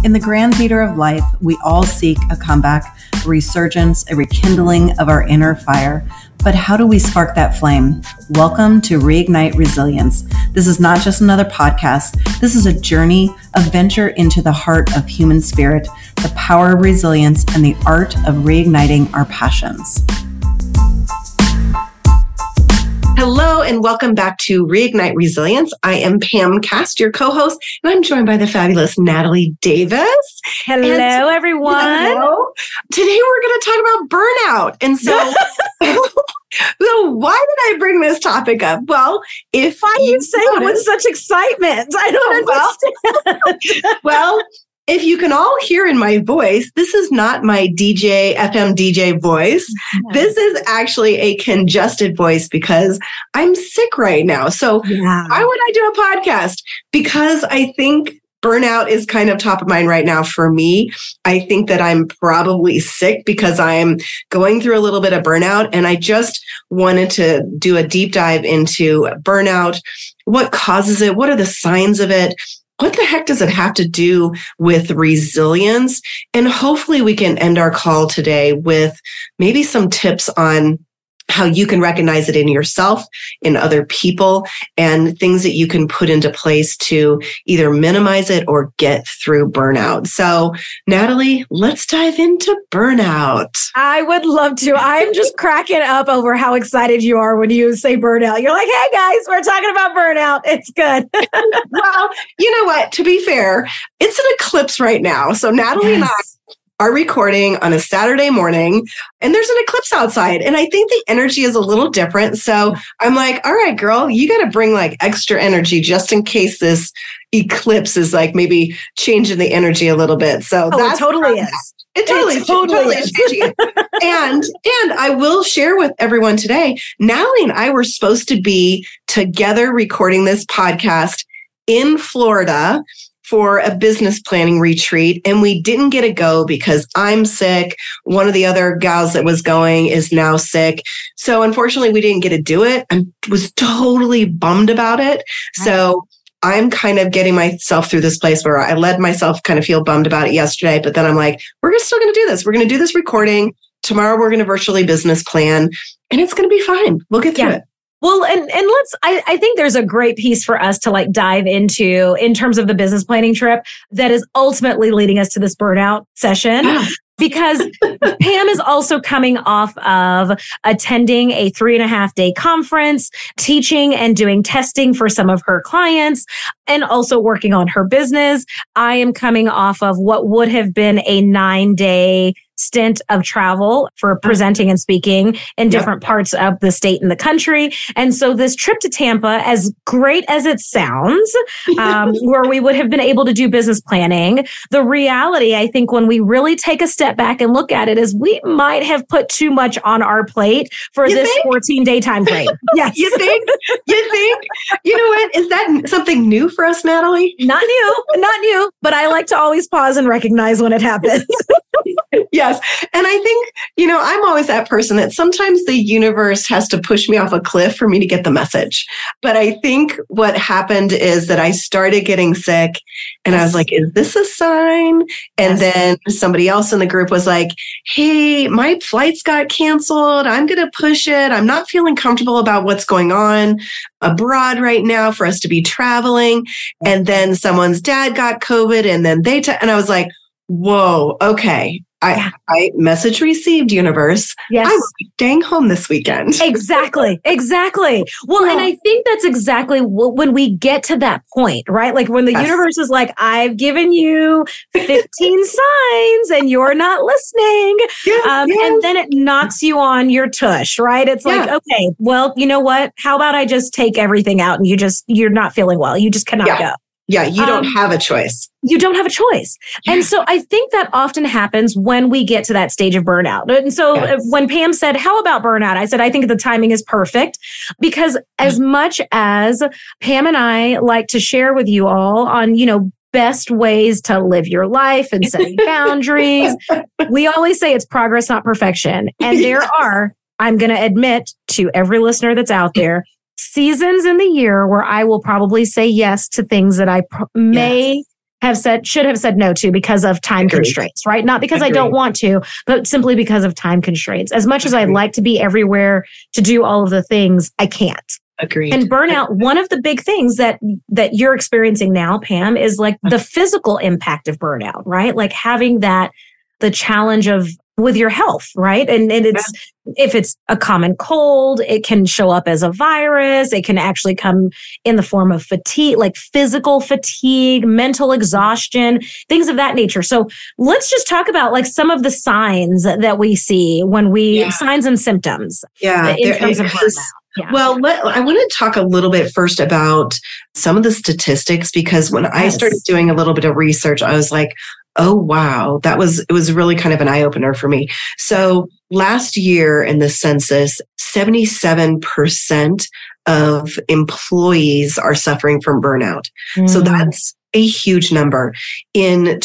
In the grand theater of life, we all seek a comeback, a resurgence, a rekindling of our inner fire. But how do we spark that flame? Welcome to Reignite Resilience. This is not just another podcast. This is a journey, a venture into the heart of human spirit, the power of resilience, and the art of reigniting our passions. Hello and welcome back to Reignite Resilience. I am Pam Cast, your co-host, and I'm joined by the fabulous Natalie Davis. Hello, everyone. Hello. Today we're going to talk about burnout. And so, why did I bring this topic up? Well, why do you say it with such excitement? I don't understand. Well, if you can all hear in my voice, this is not my FM DJ voice. Yes. This is actually a congested voice because I'm sick right now. So why would I do a podcast? Because I think burnout is kind of top of mind right now for me. I think that I'm probably sick because I'm going through a little bit of burnout, and I just wanted to do a deep dive into burnout. What causes it? What are the signs of it? What the heck does it have to do with resilience? And hopefully we can end our call today with maybe some tips on how you can recognize it in yourself, in other people, and things that you can put into place to either minimize it or get through burnout. So, Natalie, let's dive into burnout. I would love to. I'm just cracking up over how excited you are when you say burnout. You're like, hey guys, we're talking about burnout. It's good. Well, you know what? To be fair, it's an eclipse right now. So Natalie and I are recording on a Saturday morning, and there's an eclipse outside. And I think the energy is a little different. So I'm like, all right, girl, you got to bring like extra energy just in case this eclipse is like maybe changing the energy a little bit. So that totally is. It totally is changing. And I will share with everyone today, Natalie and I were supposed to be together recording this podcast in Florida for a business planning retreat, and we didn't get to go because I'm sick. One of the other gals that was going is now sick. So unfortunately, we didn't get to do it. I was totally bummed about it. So I'm kind of getting myself through this place where I let myself kind of feel bummed about it yesterday, but then I'm like, we're still going to do this. We're going to do this recording. Tomorrow, we're going to virtually business plan, and it's going to be fine. We'll get through it. Well, and I think there's a great piece for us to like dive into in terms of the business planning trip that is ultimately leading us to this burnout session. Because Pam is also coming off of attending a 3.5-day conference, teaching and doing testing for some of her clients, and also working on her business. I am coming off of what would have been a 9-day stint of travel for presenting and speaking in different parts of the state and the country. And so this trip to Tampa, as great as it sounds, where we would have been able to do business planning, the reality, I think, when we really take a step back and look at it, is we might have put too much on our plate for this 14-day time frame. Yes. You think? You know what? Is that something new for us, Natalie? Not new, but I like to always pause and recognize when it happens. Yes. And I think, I'm always that person that sometimes the universe has to push me off a cliff for me to get the message. But I think what happened is that I started getting sick, and I was like, is this a sign? And then somebody else in the group was like, hey, my flights got canceled. I'm going to push it. I'm not feeling comfortable about what's going on abroad right now for us to be traveling. And then someone's dad got COVID, and then and I was like, whoa, okay. I message received, universe. Yes. I will be staying home this weekend. Exactly. Well, and I think that's exactly when we get to that point, right? Like when the universe is like, I've given you 15 signs and you're not listening. And then it knocks you on your tush, right? It's like, okay, well, you know what? How about I just take everything out and you're not feeling well. You just cannot go. Yeah, you don't have a choice. You don't have a choice. Yeah. And so I think that often happens when we get to that stage of burnout. And so when Pam said, how about burnout? I said, I think the timing is perfect because as much as Pam and I like to share with you all on, best ways to live your life and setting boundaries, we always say it's progress, not perfection. And there are, I'm going to admit to every listener that's out there, seasons in the year where I will probably say yes to things that I may should have said no to because of time constraints, right? Not because I don't want to, but simply because of time constraints. As much as I'd like to be everywhere to do all of the things, I can't. Agreed. And burnout, one of the big things that you're experiencing now, Pam, is like the physical impact of burnout, right? Like having the challenge of with your health, right? And it's, if it's a common cold, it can show up as a virus. It can actually come in the form of fatigue, like physical fatigue, mental exhaustion, things of that nature. So let's just talk about like some of the signs that we see when signs and symptoms in terms of burnout. Yeah. Well, I want to talk a little bit first about some of the statistics, because when I started doing a little bit of research, I was like, oh, wow, it was really kind of an eye opener for me. So last year in the census, 77% of employees are suffering from burnout. So that's a huge number. In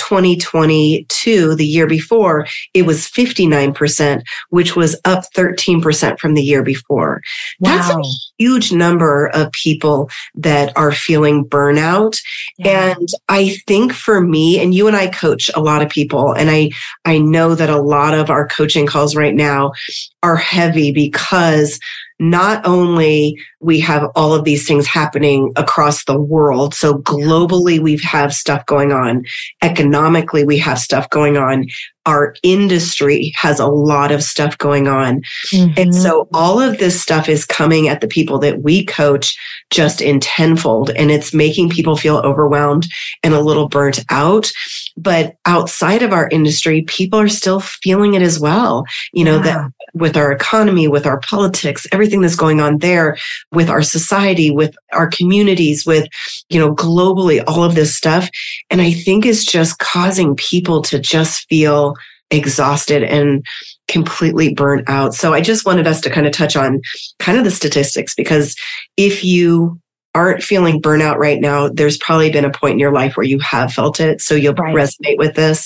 2022, the year before, it was 59%, which was up 13% from the year before. Wow. That's a huge number of people that are feeling burnout. Yeah. And I think for me, and you and I coach a lot of people, and I know that a lot of our coaching calls right now are heavy because not only we have all of these things happening across the world. So globally, we have stuff going on. Economically, we have stuff going on. Our industry has a lot of stuff going on. And so all of this stuff is coming at the people that we coach just in tenfold. And it's making people feel overwhelmed and a little burnt out. But outside of our industry, people are still feeling it as well. You know, that with our economy, with our politics, everything that's going on there, with our society, with our communities, with, globally, all of this stuff. And I think it's just causing people to just feel exhausted and completely burnt out. So I just wanted us to kind of touch on kind of the statistics, because if you aren't feeling burnout right now, there's probably been a point in your life where you have felt it. So you'll resonate with this.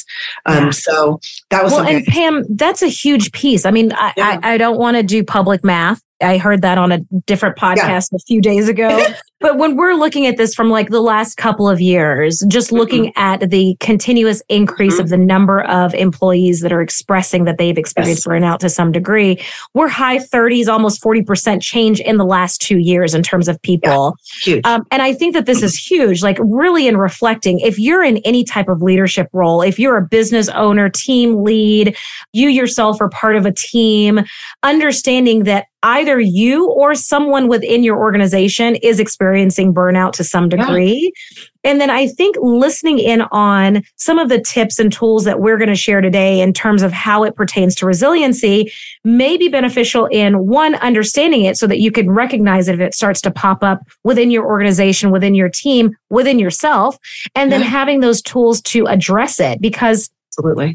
So that was something. And Pam, that's a huge piece. I mean, I don't want to do public math. I heard that on a different podcast a few days ago. But when we're looking at this from like the last couple of years, just looking at the continuous increase of the number of employees that are expressing that they've experienced burnout to some degree, we're high 30s, almost 40% change in the last 2 years in terms of people. Huge. And I think that this is huge, like really in reflecting, if you're in any type of leadership role, if you're a business owner, team lead, you yourself are part of a team, understanding that either you or someone within your organization is experiencing burnout to some degree. And then I think listening in on some of the tips and tools that we're going to share today in terms of how it pertains to resiliency may be beneficial in one, understanding it so that you can recognize it if it starts to pop up within your organization, within your team, within yourself, and then having those tools to address it, because absolutely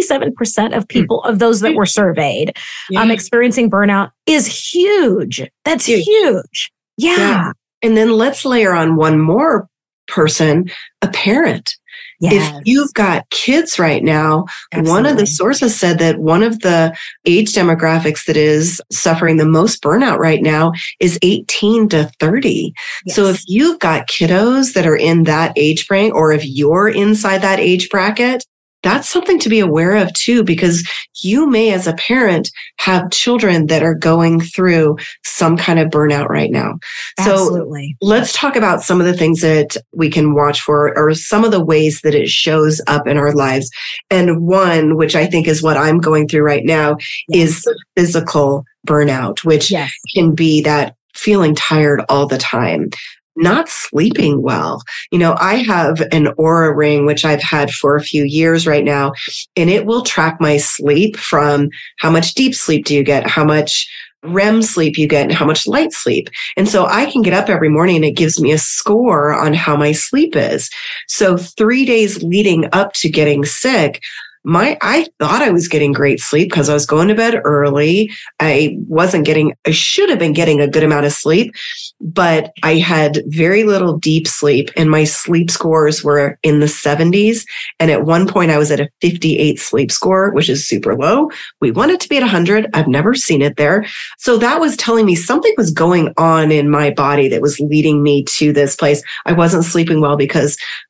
77% of people, of those that were surveyed, experiencing burnout is huge. That's huge. Yeah. And then let's layer on one more person, a parent. If you've got kids right now, one of the sources said that one of the age demographics that is suffering the most burnout right now is 18 to 30. So if you've got kiddos that are in that age bracket, or if you're inside that age bracket, that's something to be aware of too, because you may, as a parent, have children that are going through some kind of burnout right now. Absolutely. So let's talk about some of the things that we can watch for, or some of the ways that it shows up in our lives. And one, which I think is what I'm going through right now, is physical burnout, which can be that feeling tired all the time, not sleeping well. I have an Oura ring, which I've had for a few years right now, and it will track my sleep from how much deep sleep do you get, how much REM sleep you get, and how much light sleep. And so I can get up every morning and it gives me a score on how my sleep is. So 3 days leading up to getting sick, I thought I was getting great sleep because I was going to bed early. I should have been getting a good amount of sleep, but I had very little deep sleep, and my sleep scores were in the 70s. And at one point I was at a 58 sleep score, which is super low. We want it to be at 100. I've never seen it there. So that was telling me something was going on in my body that was leading me to this place. I wasn't sleeping well because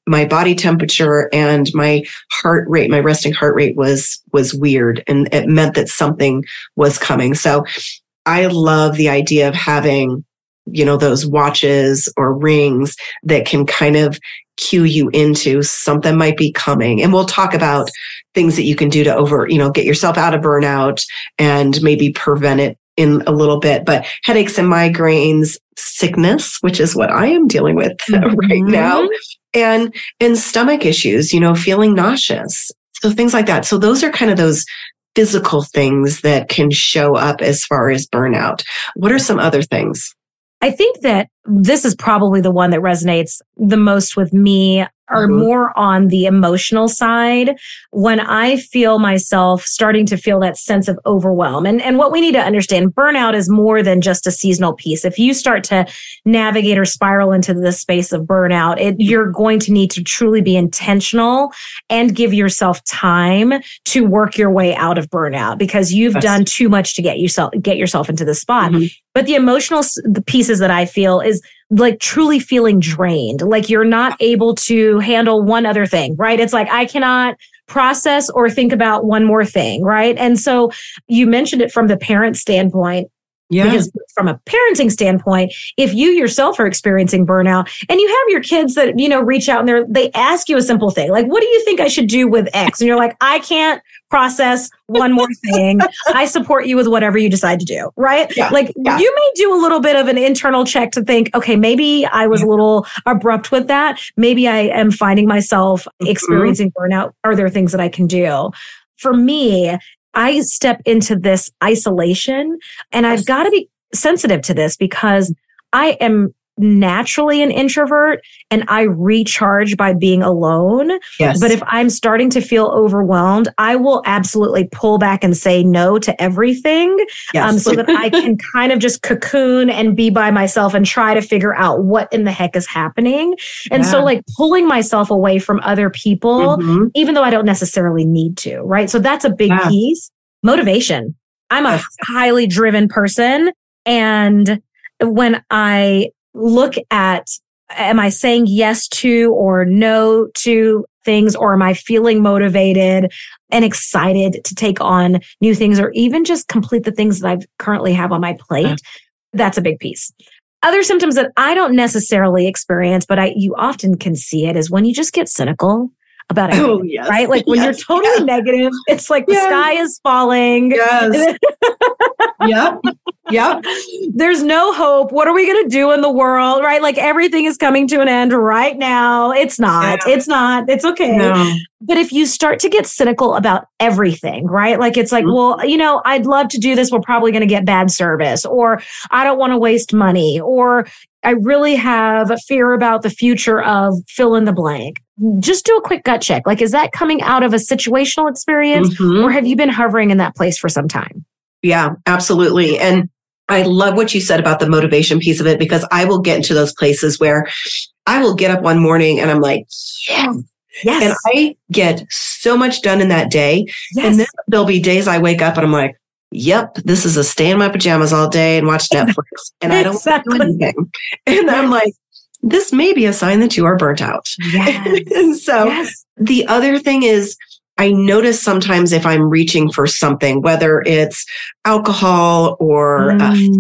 my body temperature and my heart rate, my resting heart rate was weird. And it meant that something was coming. So I love the idea of having, those watches or rings that can kind of cue you into something might be coming. And we'll talk about things that you can do to get yourself out of burnout and maybe prevent it in a little bit. But headaches and migraines, sickness, which is what I am dealing with right now, and stomach issues, feeling nauseous. So things like that. So those are kind of those physical things that can show up as far as burnout. What are some other things? I think that this is probably the one that resonates the most with me, or more on the emotional side, when I feel myself starting to feel that sense of overwhelm. And what we need to understand, burnout is more than just a seasonal piece. If you start to navigate or spiral into the space of burnout, you're going to need to truly be intentional and give yourself time to work your way out of burnout, because you've done too much to get yourself into this spot. But the emotional pieces that I feel is like truly feeling drained, like you're not able to handle one other thing, right? It's like, I cannot process or think about one more thing, right? And so you mentioned it from the parent standpoint. Yeah. Because from a parenting standpoint, if you yourself are experiencing burnout and you have your kids that, reach out and they ask you a simple thing, like, what do you think I should do with X? And you're like, I can't process one more thing. I support you with whatever you decide to do. Right. Yeah. You may do a little bit of an internal check to think, okay, maybe I was a little abrupt with that. Maybe I am finding myself experiencing burnout. Are there things that I can do? For me, I step into this isolation, and I've got to be sensitive to this because I am naturally an introvert and I recharge by being alone. Yes. But if I'm starting to feel overwhelmed, I will absolutely pull back and say no to everything. Yes. So that I can kind of just cocoon and be by myself and try to figure out what in the heck is happening. And so pulling myself away from other people, even though I don't necessarily need to, right? So that's a big piece. Motivation. I'm a highly driven person. And when I look at, am I saying yes to or no to things, or am I feeling motivated and excited to take on new things, or even just complete the things that I currently have on my plate? That's a big piece. Other symptoms that I don't necessarily experience, but you often can see it, is when you just get cynical about it, right? Like when you're totally negative, it's like the sky is falling. Yes. Yep. There's no hope. What are we going to do in the world, right? Like everything is coming to an end right now. It's not. It's okay. No. But if you start to get cynical about everything, right? Like it's like, well, I'd love to do this. We're probably going to get bad service, or I don't want to waste money, or I really have a fear about the future of fill in the blank. Just do a quick gut check. Like, is that coming out of a situational experience, or have you been hovering in that place for some time? Yeah, absolutely. And I love what you said about the motivation piece of it, because I will get into those places where I will get up one morning and I'm like, yes. And I get so much done in that day. Yes. And then there'll be days I wake up and I'm like, yep, this is a stay in my pajamas all day and watch Netflix. And I don't do anything. And I'm like, this may be a sign that you are burnt out. Yes. And so the other thing is, I notice sometimes if I'm reaching for something, whether it's alcohol or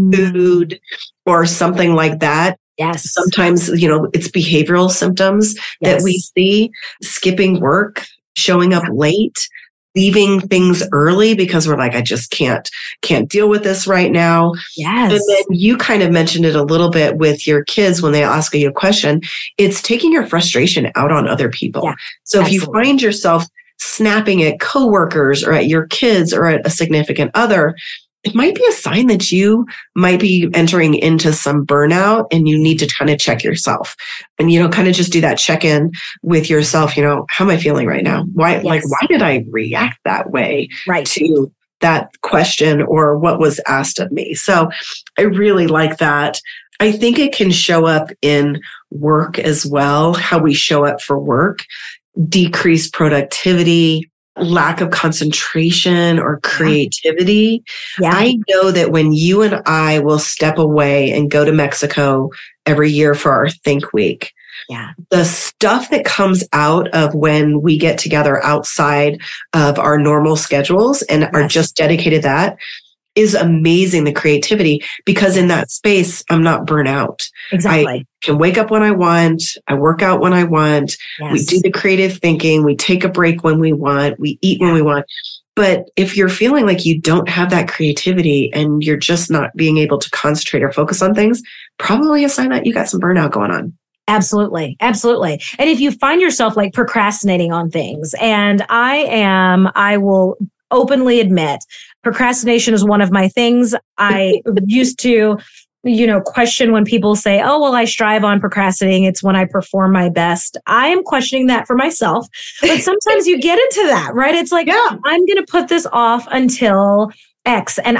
food or something like that. Yes. Sometimes, it's behavioral symptoms that we see: skipping work, showing up late, leaving things early because we're like, I just can't deal with this right now. Yes. And then you kind of mentioned it a little bit with your kids when they ask you a question. It's taking your frustration out on other people. Yeah, so if you find yourself snapping at coworkers or at your kids or at a significant other, it might be a sign that you might be entering into some burnout and you need to kind of check yourself and, kind of just do that check-in with yourself. How am I feeling right now? Why did I react that way to that question or what was asked of me? So I really like that. I think it can show up in work as well, how we show up for work. Decreased productivity, lack of concentration or creativity. Yeah. I know that when you and I will step away and go to Mexico every year for our Think Week, Yeah. The stuff that comes out of when we get together outside of our normal schedules and are just dedicated to that is amazing, the creativity, because in that space, I'm not burnt out. Exactly. I can wake up when I want. I work out when I want. Yes. We do the creative thinking. We take a break when we want. We eat when we want. But if you're feeling like you don't have that creativity and you're just not being able to concentrate or focus on things, probably a sign that you got some burnout going on. Absolutely. Absolutely. And if you find yourself like procrastinating on things, and I will openly admit, procrastination is one of my things. I used to, question when people say, oh, well, I strive on procrastinating. It's when I perform my best. I am questioning that for myself. But sometimes you get into that, right? It's like, I'm going to put this off until X. And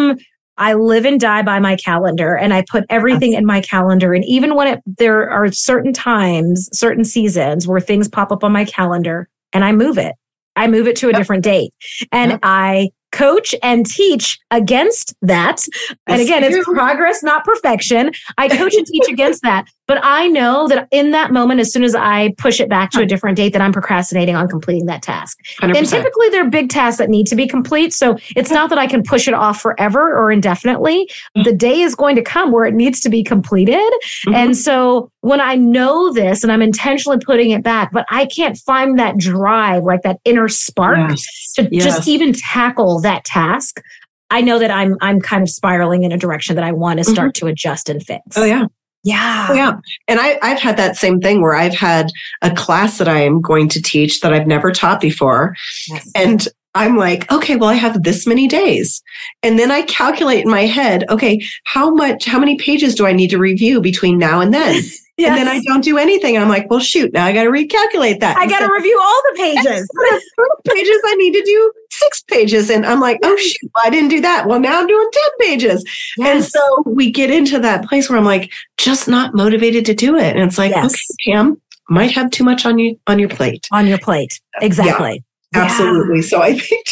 I live and die by my calendar, and I put everything in my calendar. And even when there are certain times, certain seasons where things pop up on my calendar and I move it to a different date, and I coach and teach against that. And again, it's progress, not perfection. I coach and teach against that. But I know that in that moment, as soon as I push it back to a different date, that I'm procrastinating on completing that task. 100%. And typically they're big tasks that need to be complete. So it's not that I can push it off forever or indefinitely. The day is going to come where it needs to be completed. And so when I know this and I'm intentionally putting it back, but I can't find that drive, like that inner spark to just even tackle that task, I know that I'm kind of spiraling in a direction that I want to start to adjust and fix. Oh, yeah. Yeah. Oh, yeah. And I've had that same thing where I've had a class that I am going to teach that I've never taught before. Yes. And I'm like, okay, well, I have this many days. And then I calculate in my head, okay, how many pages do I need to review between now and then? Yes. And then I don't do anything. I'm like, well, shoot, now I got to recalculate that. I got to review all the pages. Pages, I need to do 6 pages. And I'm like, oh, shoot, well, I didn't do that. Well, now I'm doing 10 pages. Yes. And so we get into that place where I'm like, just not motivated to do it. And it's like, okay, Pam, might have too much on your plate. On your plate. Exactly. Yeah, absolutely. So I think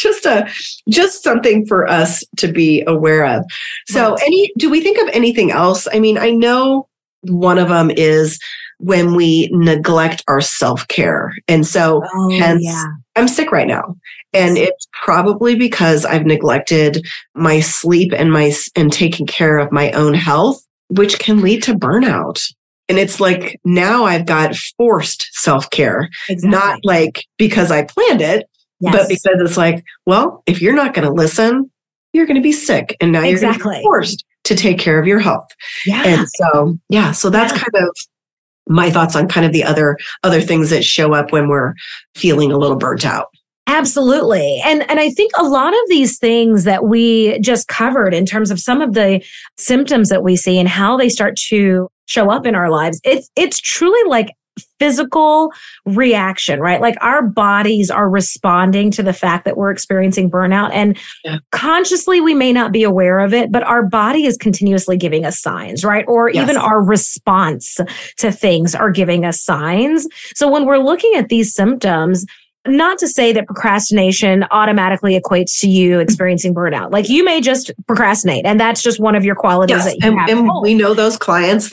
just something for us to be aware of. So do we think of anything else? I mean, I know one of them is when we neglect our self-care. And so I'm sick right now. And it's probably because I've neglected my sleep and taking care of my own health, which can lead to burnout. And it's like, now I've got forced self-care, not like because I planned it, but because it's like, well, if you're not going to listen, you're going to be sick. And now you're going to be forced to take care of your health. Yeah. And so that's kind of my thoughts on kind of the other things that show up when we're feeling a little burnt out. Absolutely. And I think a lot of these things that we just covered in terms of some of the symptoms that we see and how they start to show up in our lives, it's truly like physical reaction, right? Like our bodies are responding to the fact that we're experiencing burnout, and consciously we may not be aware of it, but our body is continuously giving us signs, right? Or even our response to things are giving us signs. So when we're looking at these symptoms, not to say that procrastination automatically equates to you experiencing burnout. Like you may just procrastinate, and that's just one of your qualities that you have. And we know those clients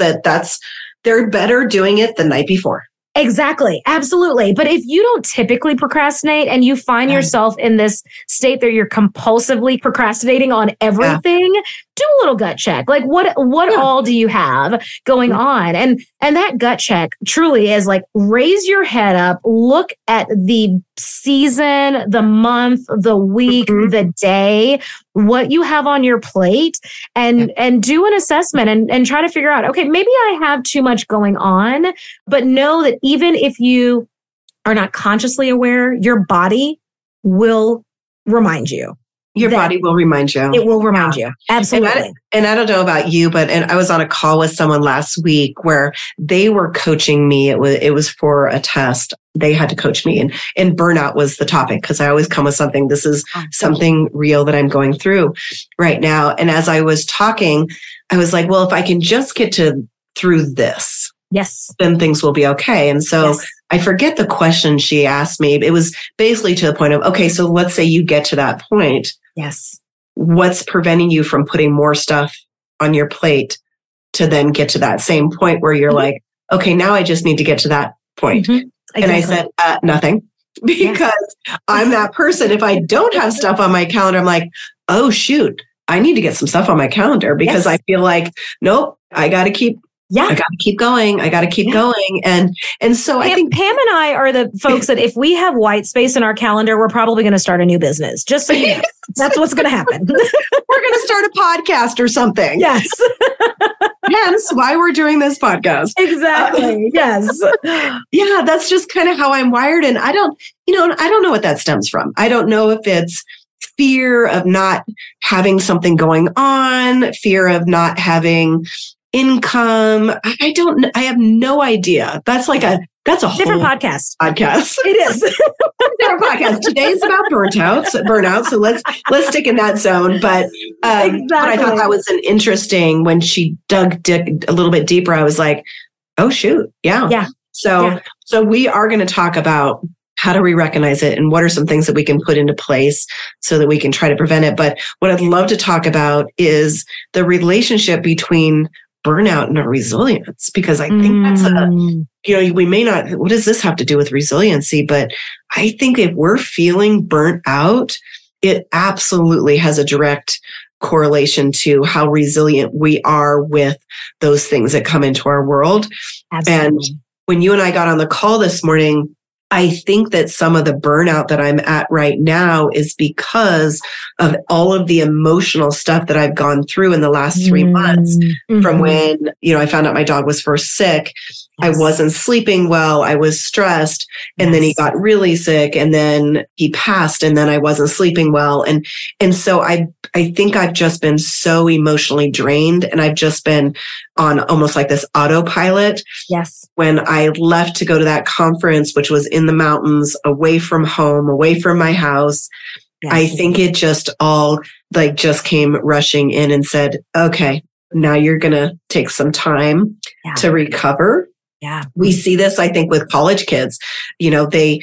they're better doing it the night before. Exactly. Absolutely. But if you don't typically procrastinate and you find yourself in this state that you're compulsively procrastinating on everything, do a little gut check. Like what all do you have going on? And that gut check truly is like, raise your head up, look at the season, the month, the week, the day, what you have on your plate, and do an assessment and try to figure out, okay, maybe I have too much going on, but know that even if you are not consciously aware, your body will remind you. Your body will remind you. It will remind you. Absolutely. And I don't know about you, but I was on a call with someone last week where they were coaching me. It was for a test. They had to coach me, and burnout was the topic, because I always come with something. This is something real that I'm going through right now. And as I was talking, I was like, well, if I can just get through this, then things will be okay. And so I forget the question she asked me. It was basically to the point of, okay, so let's say you get to that point. Yes. What's preventing you from putting more stuff on your plate to then get to that same point where you're like, okay, now I just need to get to that point. Exactly. And I said, nothing, because I'm that person. If I don't have stuff on my calendar, I'm like, oh, shoot, I need to get some stuff on my calendar because I feel like, nope, I got to keep going. I got to keep going. And so I think Pam and I are the folks that if we have white space in our calendar, we're probably going to start a new business. Just so you know, that's what's going to happen. We're going to start a podcast or something. Yes. Hence why we're doing this podcast. Exactly. Yes. Yeah, that's just kind of how I'm wired. And I don't know what that stems from. I don't know if it's fear of not having something going on, fear of not having income. I have no idea. That's a different whole podcast. It is. Different podcast. Today's about burnout. So let's stick in that zone. But but I thought that was an interesting, when she dug a little bit deeper, I was like, oh shoot. Yeah. So we are going to talk about how do we recognize it and what are some things that we can put into place so that we can try to prevent it. But what I'd love to talk about is the relationship between burnout and resilience, because I think that's we may not, what does this have to do with resiliency? But I think if we're feeling burnt out, it absolutely has a direct correlation to how resilient we are with those things that come into our world. Absolutely. And when you and I got on the call this morning, I think that some of the burnout that I'm at right now is because of all of the emotional stuff that I've gone through in the last 3 months from when, I found out my dog was first sick. Yes. I wasn't sleeping well. I was stressed. And then he got really sick and then he passed and then I wasn't sleeping well. And so I think I've just been so emotionally drained and I've just been on almost like this autopilot. Yes. When I left to go to that conference, which was in the mountains, away from home, away from my house, I think it just all just came rushing in and said, okay, now you're going to take some time to recover. Yeah. We see this, I think, with college kids. They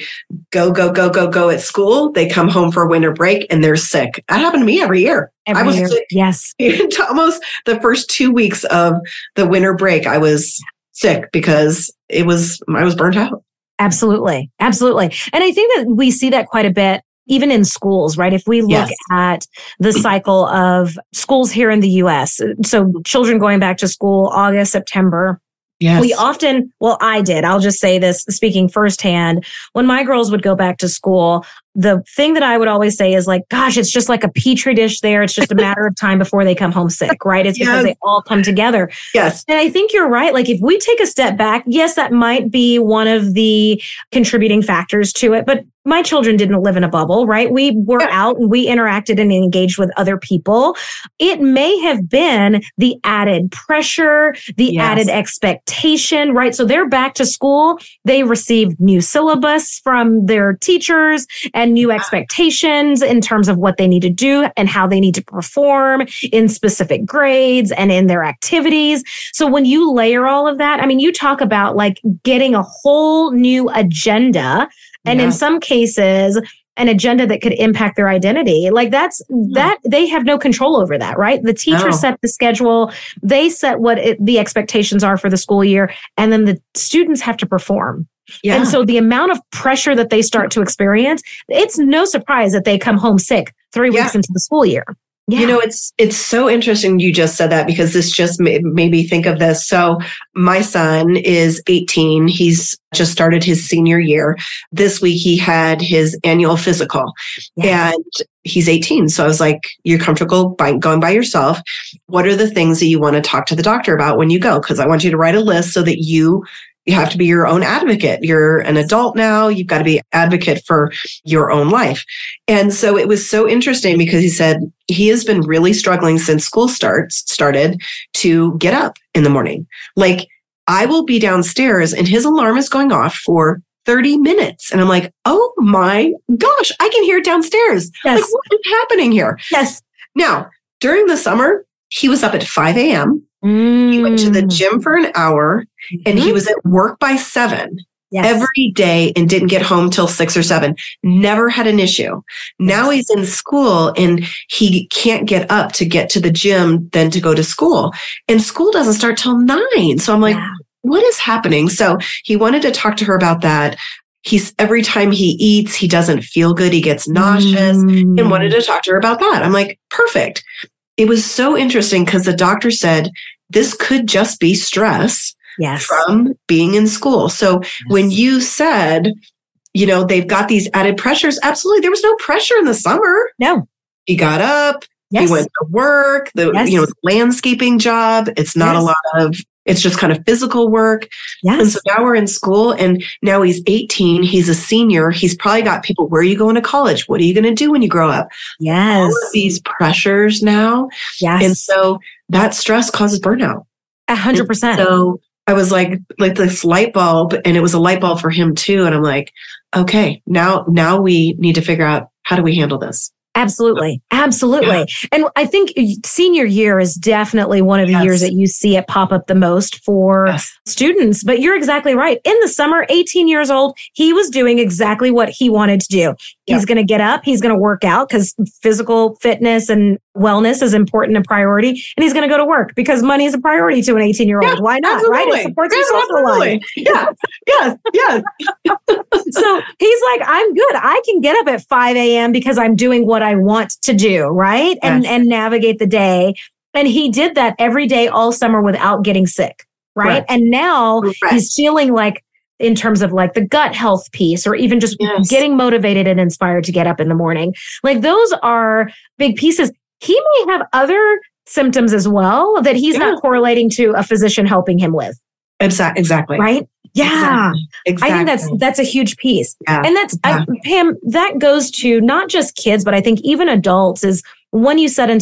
go at school. They come home for a winter break and they're sick. That happened to me every year. I was sick. Yes. Almost the first 2 weeks of the winter break, I was sick because I was burnt out. Absolutely. Absolutely. And I think that we see that quite a bit, even in schools, right? If we look at the cycle of schools here in the US, so children going back to school, August, September, we often, I'll just say this, speaking firsthand, when my girls would go back to school, the thing that I would always say is like, gosh, it's just like a petri dish there. It's just a matter of time before they come home sick, right? It's because they all come together. Yes. And I think you're right. Like if we take a step back, yes, that might be one of the contributing factors to it, but my children didn't live in a bubble, right? We were out and we interacted and engaged with other people. It may have been the added pressure, the added expectation, right? So they're back to school. They received new syllabus from their teachers and new expectations in terms of what they need to do and how they need to perform in specific grades and in their activities. So when you layer all of that, I mean, you talk about like getting a whole new agenda. And in some cases, an agenda that could impact their identity. Like that they have no control over that, right? The teacher set the schedule. They set what the expectations are for the school year. And then the students have to perform. Yeah. And so the amount of pressure that they start to experience, it's no surprise that they come home sick 3 weeks into the school year. Yeah. It's so interesting you just said that because this just made me think of this. So my son is 18. He's just started his senior year. This week he had his annual physical and he's 18. So I was like, you're comfortable going by yourself. What are the things that you want to talk to the doctor about when you go? Because I want you to write a list so that you have to be your own advocate. You're an adult now. You've got to be an advocate for your own life. And so it was so interesting because he said he has been really struggling since school started to get up in the morning. Like I will be downstairs and his alarm is going off for 30 minutes. And I'm like, oh my gosh, I can hear it downstairs. Yes. Like what is happening here? Yes. Now, during the summer, he was up at 5 a.m. He went to the gym for an hour and he was at work by 7 every day and didn't get home till 6 or 7. Never had an issue. Now he's in school and he can't get up to get to the gym, then to go to school. And school doesn't start till 9. So I'm like, what is happening? So he wanted to talk to her about that. Every time he eats, he doesn't feel good. He gets nauseous and wanted to talk to her about that. I'm like, perfect. It was so interesting because the doctor said this could just be stress from being in school. So when you said, they've got these added pressures, absolutely. There was no pressure in the summer. No. He got up, he went to work, the landscaping job. It's not a lot of, it's just kind of physical work. Yes. And so now we're in school and now he's 18. He's a senior. He's probably got people, where are you going to college? What are you going to do when you grow up? Yes. All of these pressures now. Yes. And so that stress causes burnout. 100%. So I was like this light bulb, and it was a light bulb for him too. And I'm like, okay, now we need to figure out, how do we handle this? Absolutely. Absolutely. Yeah. And I think senior year is definitely one of the years that you see it pop up the most for students. But you're exactly right. In the summer, 18 years old, he was doing exactly what he wanted to do. He's going to get up. He's going to work out because physical fitness and wellness is important and priority. And he's going to go to work because money is a priority to an 18-year-old. Yeah, why not? Absolutely. Right? It supports your social life. Yeah. Yes. So he's like, I'm good. I can get up at 5 a.m. because I'm doing what I want to do. Right. And navigate the day. And he did that every day all summer without getting sick. Right. And now he's feeling like, in terms of like the gut health piece, or even just getting motivated and inspired to get up in the morning. Like those are big pieces. He may have other symptoms as well that he's not correlating to a physician helping him with. Exactly. Right? Yeah. Exactly. I think that's a huge piece. Yeah. And that's, Pam, that goes to not just kids, but I think even adults is when you set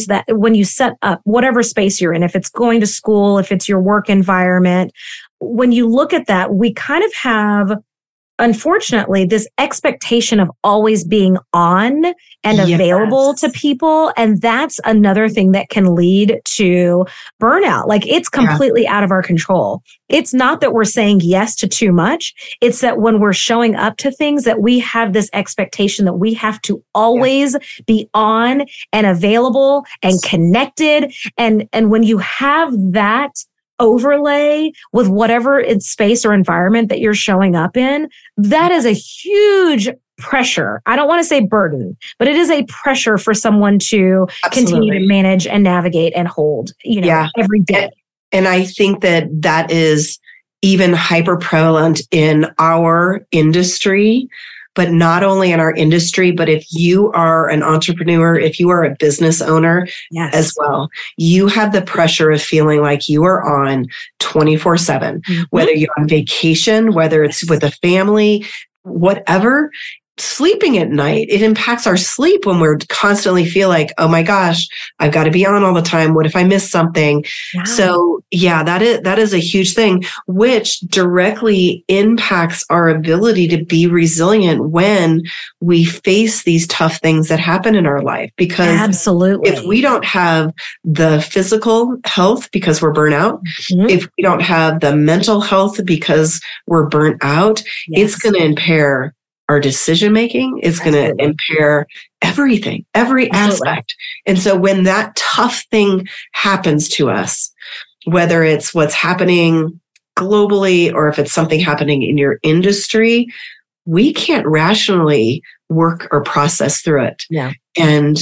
up whatever space you're in, if it's going to school, if it's your work environment, when you look at that, we kind of have, unfortunately, this expectation of always being on and available to people. And that's another thing that can lead to burnout. Like it's completely out of our control. It's not that we're saying yes to too much. It's that when we're showing up to things that we have this expectation that we have to always be on and available and connected. And when you have that overlay with whatever space or environment that you're showing up in, that is a huge pressure. I don't want to say burden, but it is a pressure for someone to continue to manage and navigate and hold, every day. And I think that is even hyper prevalent in our industry, but not only in our industry, but if you are an entrepreneur, if you are a business owner as well, you have the pressure of feeling like you are on 24/7, whether you're on vacation, whether it's with a family, whatever. Sleeping at night, it impacts our sleep when we're constantly feel like, oh my gosh, I've got to be on all the time. What if I miss something? Wow. So that is a huge thing, which directly impacts our ability to be resilient when we face these tough things that happen in our life. Because absolutely, if we don't have the physical health because we're burnt out, if we don't have the mental health because we're burnt out, it's going to impair our decision-making, is going to impair everything, every aspect. And so when that tough thing happens to us, whether it's what's happening globally or if it's something happening in your industry, we can't rationally work or process through it. Yeah. And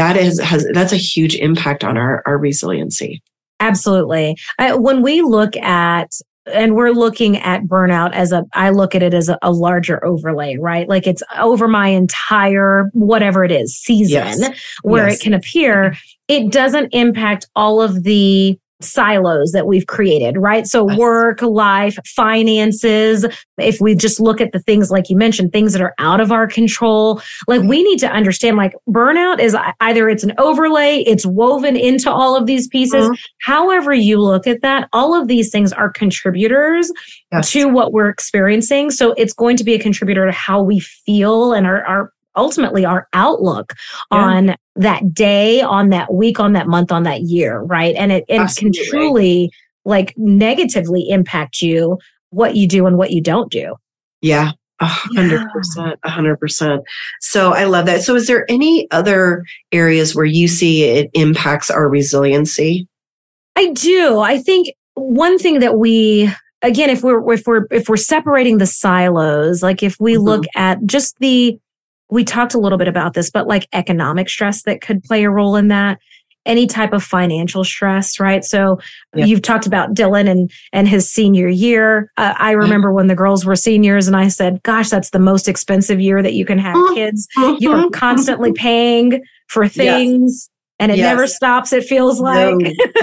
that's a huge impact on our resiliency. Absolutely. When we look at, and we're looking at burnout I look at it as a larger overlay, right? Like it's over my entire, whatever it is, season where it can appear. It doesn't impact all of the silos that we've created, right? So work, life, finances. If we just look at the things, like you mentioned, things that are out of our control, like we need to understand, like burnout is either it's an overlay, it's woven into all of these pieces. However you look at that, all of these things are contributors to what we're experiencing. So it's going to be a contributor to how we feel and our ultimately our outlook on that day, on that week, on that month, on that year, right? And it can truly like negatively impact you, what you do and what you don't do. Yeah, 100%. So I love that. So is there any other areas where you see it impacts our resiliency? I do. I think one thing that we again, if we're separating the silos, like if we look at just we talked a little bit about this, but like economic stress that could play a role in that, any type of financial stress, right? So you've talked about Dylan and his senior year. I remember when the girls were seniors and I said, gosh, that's the most expensive year that you can have kids. You're constantly paying for things. And it never stops, it feels like.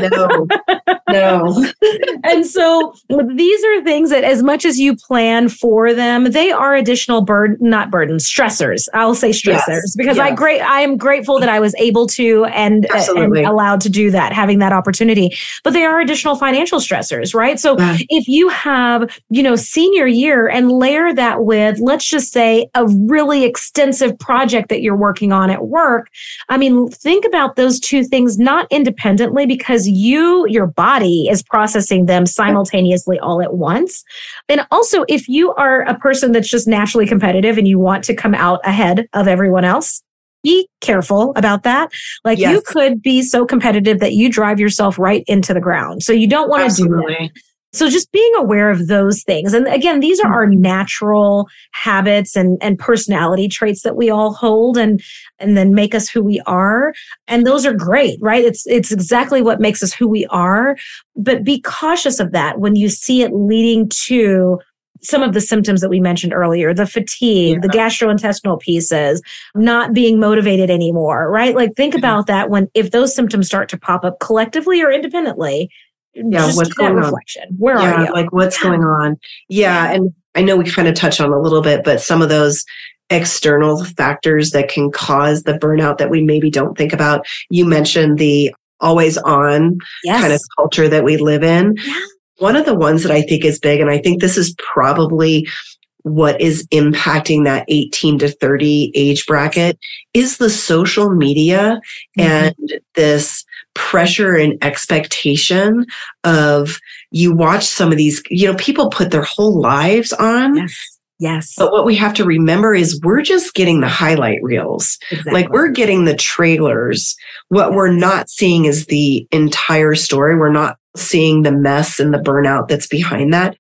No. And so these are things that as much as you plan for them, they are additional stressors. I'll say stressors because I am grateful that I was able to and allowed to do that, having that opportunity. But they are additional financial stressors, right? So if you have, senior year and layer that with, let's just say, a really extensive project that you're working on at work, I mean, think about those two things not independently because your body is processing them simultaneously all at once. And also, if you are a person that's just naturally competitive and you want to come out ahead of everyone else, be careful about that. Like you could be so competitive that you drive yourself right into the ground. So you don't want to do that. So just being aware of those things. And again, these are our natural habits and personality traits that we all hold and then make us who we are. And those are great, right? It's exactly what makes us who we are. But be cautious of that when you see it leading to some of the symptoms that we mentioned earlier, the fatigue, the gastrointestinal pieces, not being motivated anymore, right? Like think about that if those symptoms start to pop up collectively or independently. Just what's going reflection. On? Where are you? Like what's going on? Yeah. And I know we kind of touched on a little bit, but some of those external factors that can cause the burnout that we maybe don't think about. You mentioned the always on kind of culture that we live in. Yeah. One of the ones that I think is big, and I think this is probably what is impacting that 18 to 30 age bracket, is the social media and this pressure and expectation of you watch some of these, people put their whole lives on. Yes. But what we have to remember is we're just getting the highlight reels. Exactly. Like we're getting the trailers. What we're not seeing is the entire story. We're not seeing the mess and the burnout that's behind that.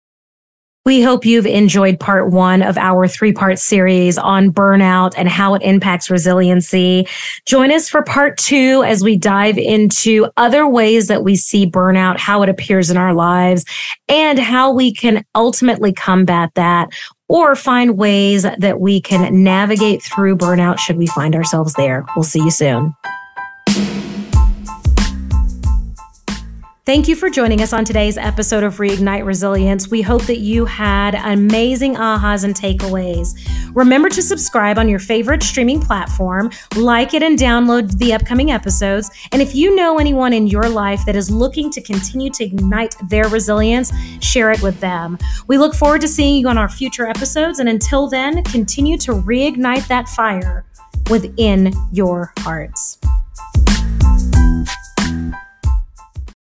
We hope you've enjoyed part 1 of our 3-part series on burnout and how it impacts resiliency. Join us for part 2 as we dive into other ways that we see burnout, how it appears in our lives, and how we can ultimately combat that or find ways that we can navigate through burnout should we find ourselves there. We'll see you soon. Thank you for joining us on today's episode of Reignite Resilience. We hope that you had amazing ahas and takeaways. Remember to subscribe on your favorite streaming platform, like it and download the upcoming episodes. And if you know anyone in your life that is looking to continue to ignite their resilience, share it with them. We look forward to seeing you on our future episodes. And until then, continue to reignite that fire within your hearts.